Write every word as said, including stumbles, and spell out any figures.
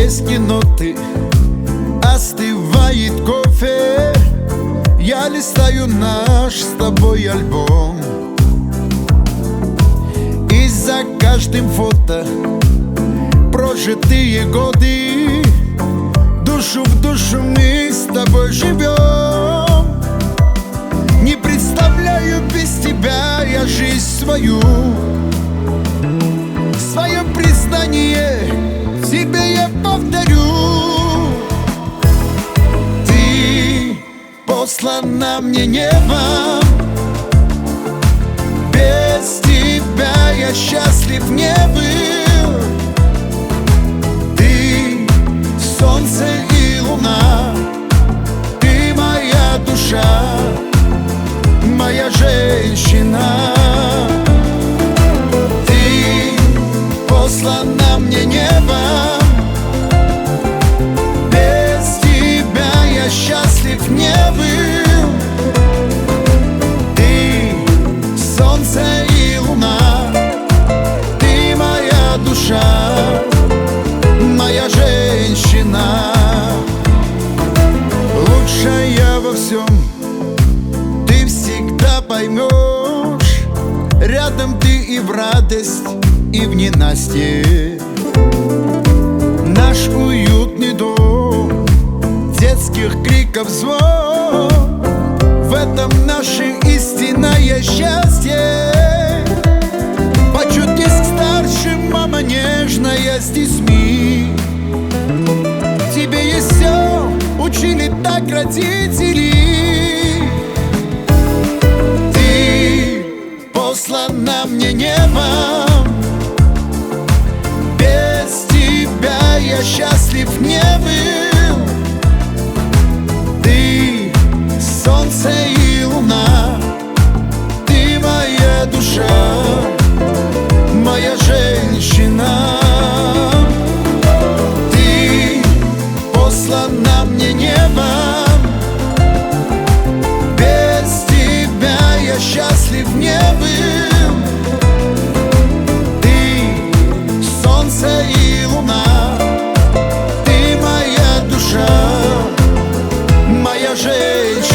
песни, ноты, остывает кофе. Я листаю наш с тобой альбом, и за каждым фото прожитые годы. Душу в душу мы с тобой живем. Не представляю без тебя я жизнь свою. В своем признании тебе я повторю: ты послана мне небом. Без тебя я счастлив не был. Ты солнце и луна, ты моя душа, моя женщина. Ты послана мне небом. Без тебя я счастлив не был. Ты солнце и луна, ты моя душа, моя женщина. Лучшая во всем, ты всегда поймешь. Рядом ты и в радость, и в ненастье. Наш уютный дом, детских криков звон, в этом наше истинное счастье. Почутись к старшим, мама нежная с детьми. Тебе есть все, учили так родители. Ты послана мне небом. Без тебя я счастлив не был. Ты солнце и луна, ты моя душа, моя женщина. Ты послана мне небом. Без тебя я счастлив не был. Ты солнце и луна, ты моя душа, моя женщина.